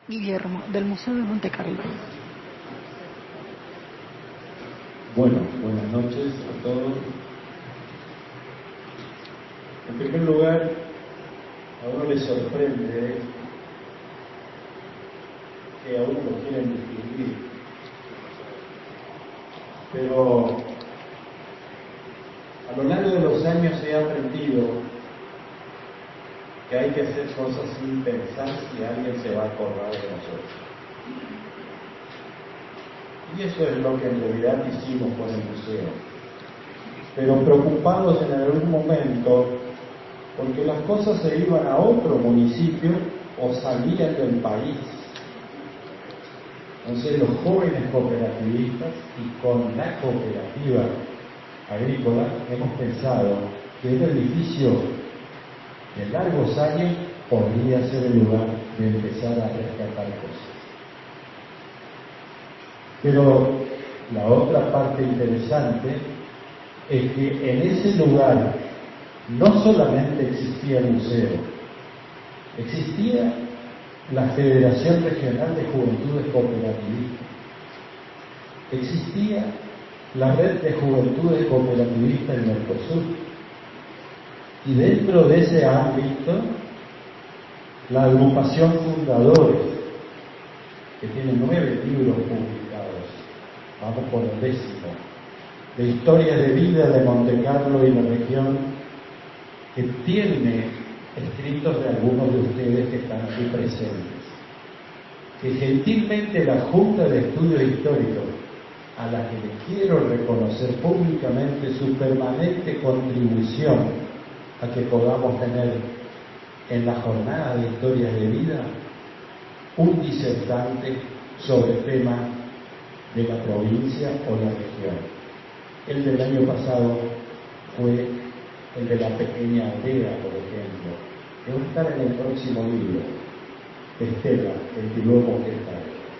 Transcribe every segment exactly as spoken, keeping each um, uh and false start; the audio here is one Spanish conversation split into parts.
Guillermo, del Museo de Monte Carlo. Bueno, buenas noches a todos. En primer lugar, a uno le sorprende que a uno lo quieren distinguir, pero a lo largo de los años he aprendido que hay que hacer cosas sin pensar si alguien se va a acordar de nosotros. Y eso es lo que en realidad hicimos con el museo. Pero preocupados en algún momento porque las cosas se iban a otro municipio o salían del país. Entonces los jóvenes cooperativistas y con la cooperativa agrícola hemos pensado que este edificio de largos años podría ser el lugar de empezar a rescatar cosas. Pero la otra parte interesante es que en ese lugar no solamente existía el museo, existía la Federación Regional de Juventudes Cooperativistas, existía la Red de Juventudes Cooperativistas en Mercosur, y dentro de ese ámbito la agrupación Fundadores, que tiene nueve libros publicados, vamos por el décimo, de historias de vida de Monte Carlo y la región, que tiene escritos de algunos de ustedes que están aquí presentes, que gentilmente la Junta de Estudios Históricos, a la que le quiero reconocer públicamente su permanente contribución a que podamos tener en la jornada de historias de vida un disertante sobre el tema de la provincia o la región. El del año pasado fue el de la pequeña aldea, por ejemplo, que va a estar en el próximo libro, Estela, el que luego que está.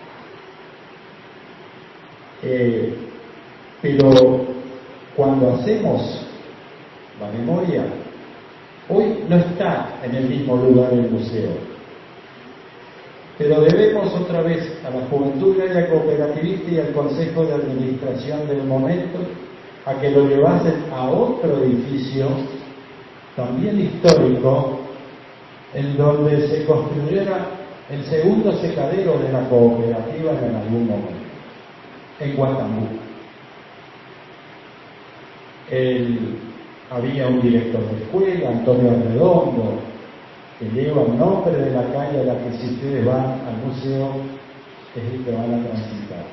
Eh, pero cuando hacemos la memoria, hoy no está en el mismo lugar el museo, pero debemos otra vez a la Juventud Agraria Cooperativista y al Consejo de Administración del momento a que lo llevasen a otro edificio, también histórico, en donde se construyera el segundo secadero de la cooperativa en algún momento, en Guatambu. El, había un director de escuela, Antonio Redondo, que lleva el nombre de la calle a la que si ustedes van al museo es el que van a transitar.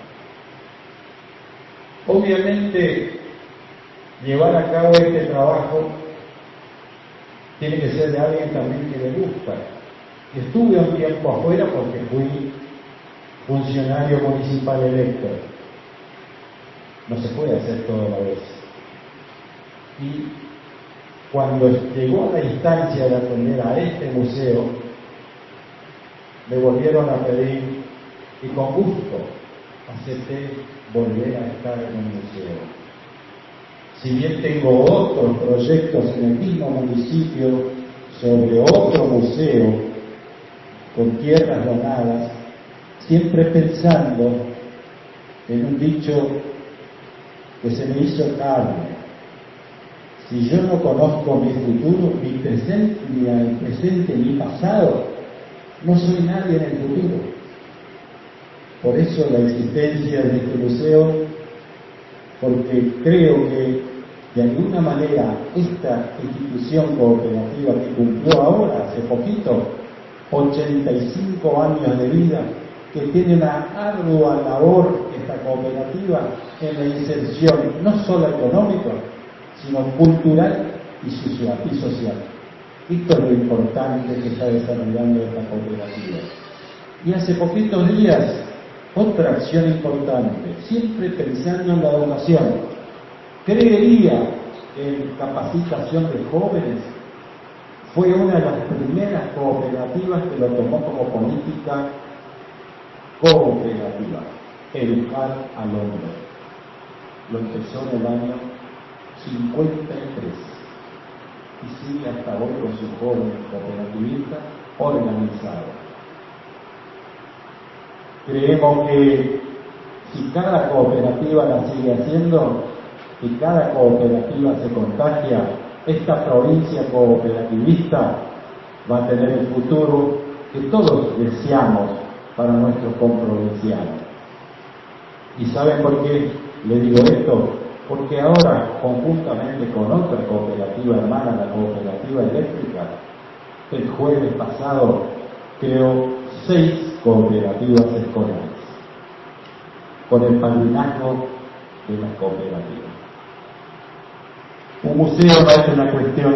Obviamente, llevar a cabo este trabajo tiene que ser de alguien también que le gusta. Estuve un tiempo afuera porque fui funcionario municipal electo. No se puede hacer todo a la vez. Y cuando llegó a la instancia de atender a este museo, me volvieron a pedir y con gusto acepté volver a estar en un museo. Si bien tengo otros proyectos en el mismo municipio sobre otro museo con tierras donadas, siempre pensando en un dicho que se me hizo carne: si yo no conozco mi futuro, mi presente, ni el presente, ni pasado, no soy nadie en el futuro. Por eso la existencia de este museo, porque creo que de alguna manera esta institución cooperativa que cumplió ahora, hace poquito, ochenta y cinco años de vida, que tiene una ardua labor esta cooperativa en la inserción no solo económica, sino cultural y social. Y social. Esto es lo importante que está desarrollando esta cooperativa. Y hace poquitos días, otra acción importante, siempre pensando en la educación. Creería que capacitación de jóvenes fue una de las primeras cooperativas que lo tomó como política cooperativa, educar al hombre. Lo empezó en el año cincuenta y tres y sigue hasta hoy con sus jóvenes cooperativistas organizados. Creemos que si cada cooperativa la sigue haciendo, si cada cooperativa se contagia, esta provincia cooperativista va a tener el futuro que todos deseamos para nuestros comprovincianos. ¿Y saben por qué le digo esto? Porque ahora, conjuntamente con otra cooperativa hermana, la Cooperativa Eléctrica, el jueves pasado creó seis cooperativas escolares, con el padrinazgo de las cooperativas. Un museo no es una cuestión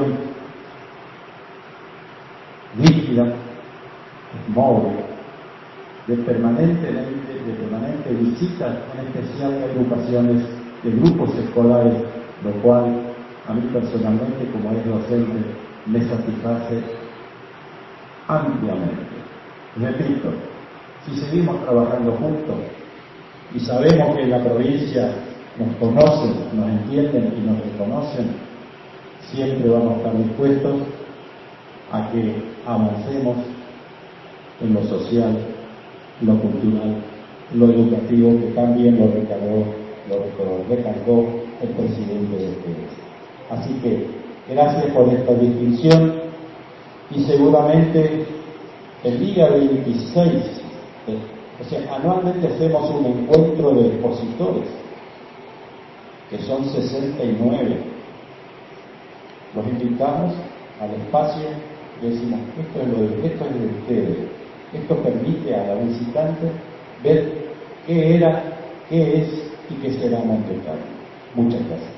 rígida, móvil, de permanente, de permanente visita, en especial de agrupaciones de grupos escolares, lo cual a mí personalmente, como es docente, me satisface ampliamente. Repito, si seguimos trabajando juntos y sabemos que en la provincia nos conocen, nos entienden y nos reconocen, siempre vamos a estar dispuestos a que avancemos en lo social, lo cultural, lo educativo, que también lo recargó, lo recargó el presidente de ustedes. Así que gracias por esta distinción y seguramente el día veintiséis, eh, o sea, anualmente hacemos un encuentro de expositores, que son sesenta y nueve. Los invitamos al espacio y decimos, esto es, lo de, esto es de ustedes. Esto permite a la visitante ver qué era, qué es y qué será Monte Carlo. Muchas gracias.